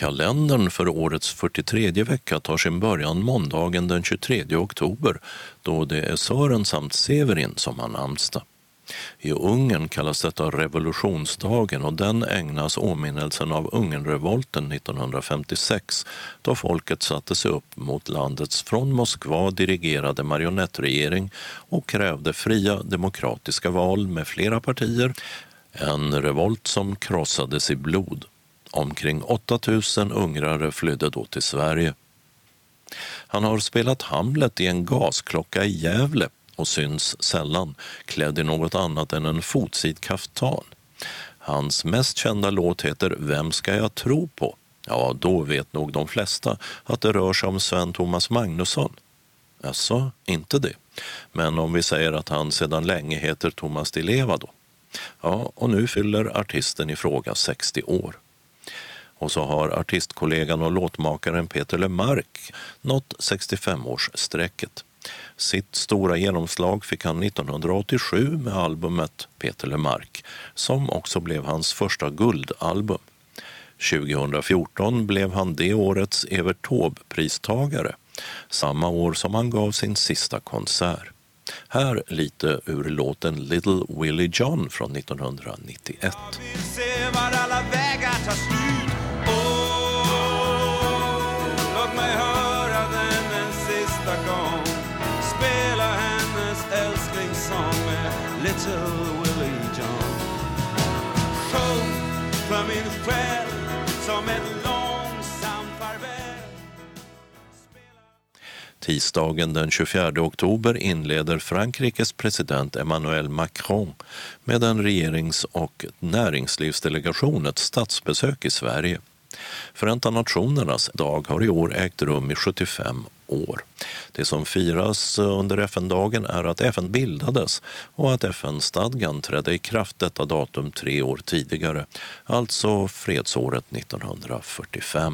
Kalendern för årets 43:e vecka tar sin början måndagen den 23 oktober då det är Sören samt Severin som har namnsdag. I Ungern kallas detta revolutionsdagen och den ägnas åminnelsen av Ungernrevolten 1956 då folket satte sig upp mot landets från Moskva dirigerade marionettregering och krävde fria demokratiska val med flera partier. En revolt som krossades i blod. Omkring 8000 ungrare flydde då till Sverige. Han har spelat Hamlet i en gasklocka i Gävle och syns sällan klädd i något annat än en fotsid kaftan. Hans mest kända låt heter Vem ska jag tro på? Ja, då vet nog de flesta att det rör sig om Sven Thomas Magnusson. Alltså, inte det. Men om vi säger att han sedan länge heter Thomas Di Leva då. Ja, och nu fyller artisten i fråga 60 år. Och så har artistkollegan och låtmakaren Peter Lemark nått 65-årsstrecket. Sitt stora genomslag fick han 1987 med albumet Peter Lemark, som också blev hans första guldalbum. 2014 blev han det årets Evert Taube-pristagare, samma år som han gav sin sista konsert. Här lite ur låten Little Willie John från 1991. Jag vill se var alla vägar tar slut. Låt mig höra den en sista gång. Spela hennes älsklingssång med Little Willie John. Sjung för min själ som ett långsamt farväl. Tisdagen den 24 oktober inleder Frankrikes president Emmanuel Macron med en regerings- och näringslivsdelegation ett statsbesök i Sverige. Förenta nationernas dag har i år ägt rum i 75 år. Det som firas under FN-dagen är att FN bildades och att FN-stadgan trädde i kraft detta datum 3 år tidigare, alltså fredsåret 1945.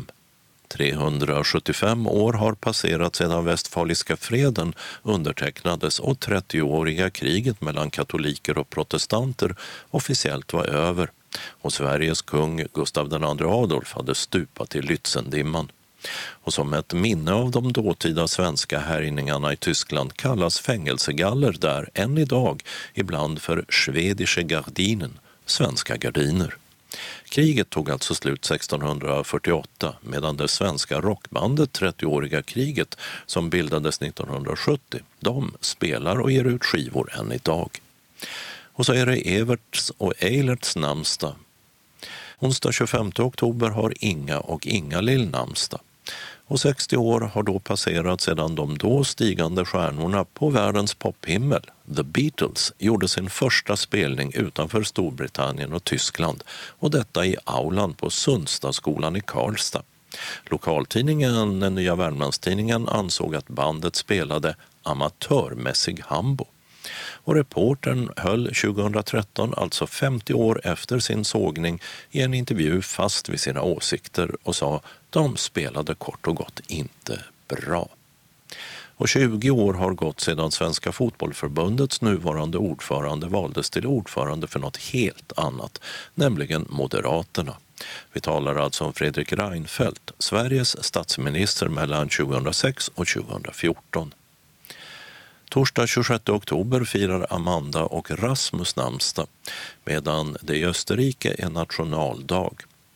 375 år har passerat sedan Västfaliska freden undertecknades och 30-åriga kriget mellan katoliker och protestanter officiellt var över och Sveriges kung Gustav II Adolf hade stupat i Lützendimman. Och som ett minne av de dåtida svenska härjningarna i Tyskland kallas fängelsegaller där än idag ibland för Schwedische Gardinen, svenska gardiner. Kriget tog alltså slut 1648 medan det svenska rockbandet 30-åriga kriget som bildades 1970, de spelar och ger ut skivor än idag. Och så är det Everts och Eilerts namnsdag. Onsdag 25 oktober har Inga och Ingalill namnsdag. Och 60 år har då passerat sedan de då stigande stjärnorna på världens pophimmel, The Beatles, gjorde sin första spelning utanför Storbritannien och Tyskland och detta i aulan på Sundstadsskolan i Karlstad. Lokaltidningen, den nya Värmlandstidningen, ansåg att bandet spelade amatörmässig hambo. Och reportern höll 2013, alltså 50 år efter sin sågning, i en intervju fast vid sina åsikter och sa de spelade kort och gott inte bra. Och 20 år har gått sedan Svenska fotbollförbundets nuvarande ordförande valdes till ordförande för något helt annat, nämligen Moderaterna. Vi talar alltså om Fredrik Reinfeldt, Sveriges statsminister mellan 2006 och 2014. Torsdag 26 oktober firar Amanda och Rasmus namnsdag, medan det i Österrike är nationaldag.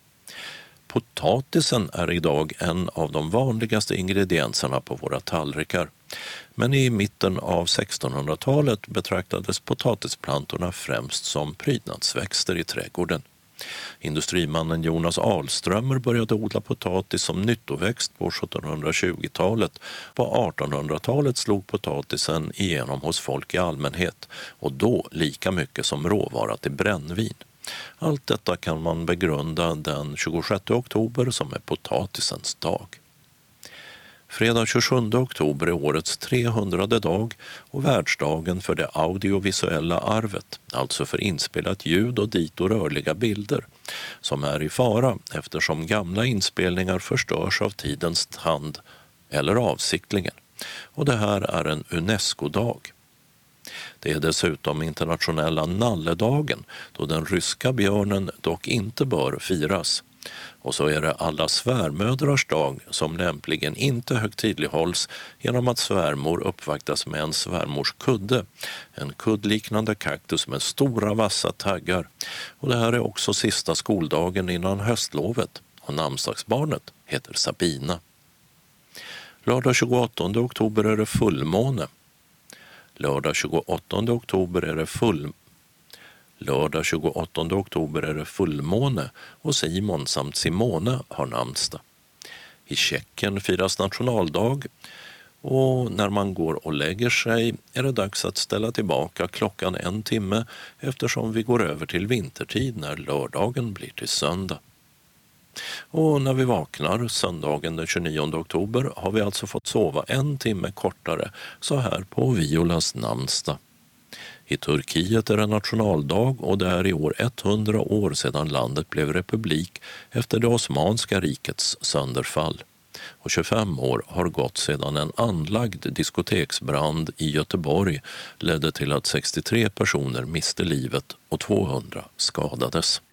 Potatisen är idag en av de vanligaste ingredienserna på våra tallrikar. Men i mitten av 1600-talet betraktades potatisplantorna främst som prydnadsväxter i trädgården. Industrimannen Jonas Ahlströmer började odla potatis som nyttoväxt på 1720-talet. På 1800-talet slog potatisen igenom hos folk i allmänhet och då lika mycket som råvara till brännvin. Allt detta kan man begrunda den 26 oktober som är potatisens dag. Fredag 27 oktober är årets 300:e dag och världsdagen för det audiovisuella arvet, alltså för inspelat ljud och dito rörliga bilder, som är i fara eftersom gamla inspelningar förstörs av tidens tand eller avsiktligen. Och det här är en UNESCO-dag. Det är dessutom internationella nalledagen då den ryska björnen dock inte bör firas. Och så är det alla svärmödrars dag som lämpligen inte högtidlighålls genom att svärmor uppvaktas med en svärmors kudde, en kuddliknande kaktus med stora vassa taggar. Och det här är också sista skoldagen innan höstlovet och namnsdagsbarnet heter Sabina. Lördag 28 oktober är det fullmåne. Lördag 28 oktober är det fullmåne och Simon samt Simone har namnsdag. I Tjeckien firas nationaldag och när man går och lägger sig är det dags att ställa tillbaka klockan 1 timme eftersom vi går över till vintertid när lördagen blir till söndag. Och när vi vaknar söndagen den 29 oktober har vi alltså fått sova 1 timme kortare så här på Violas namnsdag. I Turkiet är det nationaldag och det är i år 100 år sedan landet blev republik efter det Osmanska rikets sönderfall. Och 25 år har gått sedan en anlagd diskoteksbrand i Göteborg ledde till att 63 personer miste livet och 200 skadades.